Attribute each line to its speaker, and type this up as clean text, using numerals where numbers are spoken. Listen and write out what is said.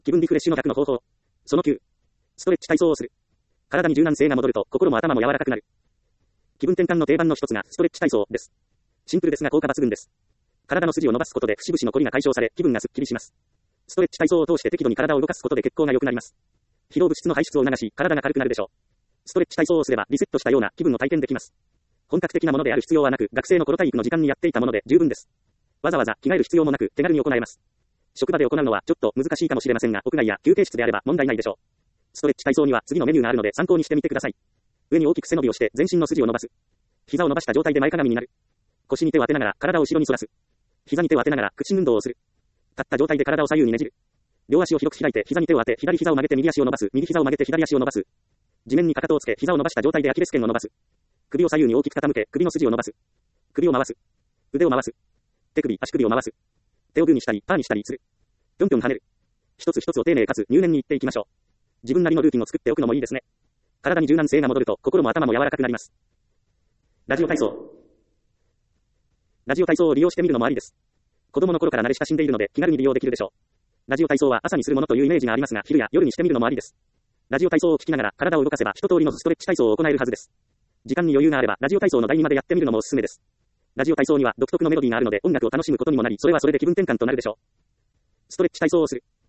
Speaker 1: 気分リフレッシュの逆の方法。その9。ストレッチ体操をする。体に柔軟性が戻ると心も頭も柔らかくなる。気分転換の定番の一つがストレッチ体操です。シンプルですが効果抜群です。体の筋を伸ばすことで節々の凝りが解消され気分がスッキリします。ストレッチ体操を通して適度に体を動かすことで血行が良くなります。疲労物質の排出を促し体が軽くなるでしょう。ストレッチ体操をすればリセットしたような気分を体験できます。本格的なものである必要はなく、学生の頃体育の時間にやっていたもので十分です。わざわざ着替える必要もなく手軽に行えます。職場で行うのはちょっと難しいかもしれませんが、屋外や休憩室であれば問題ないでしょう。ストレッチ体操には次のメニューがあるので参考にしてみてください。上に大きく背伸びをして全身の筋を伸ばす。膝を伸ばした状態で前かがみになる。腰に手を当てながら体を後ろに反らす。膝に手を当てながら屈伸運動をする。立った状態で体を左右にねじる。両足を広く開いて膝に手を当て左膝を曲げて右足を伸ばす。右膝を曲げて左足を伸ばす。地面にかかとをつけ膝を伸ばした状態でアキレス腱を伸ばす。首を左右に大きく傾け首の筋を伸ばす。首を回す。腕を回す。手首、足首を回す。手をグーにしたりパーにしたりする。ぴょんぴょん跳ねる。一つ一つを丁寧かつ入念に言っていきましょう。自分なりのルーティンを作っておくのもいいですね。体に柔軟性が戻ると心も頭も柔らかくなります。ラジオ体操。ラジオ体操を利用してみるのもありです。子供の頃から慣れ親しんでいるので気軽に利用できるでしょう。ラジオ体操は朝にするものというイメージがありますが、昼や夜にしてみるのもありです。ラジオ体操を聞きながら体を動かせば一通りのストレッチ体操を行えるはずです。時間に余裕があればラジオ体操の第2までやってみるのもおすすめです。ラジオ体操には独特のメロディーがあるので音楽を楽しむことにもなり、それはそれで気分転換となるでしょう。ストレッチ体操をする。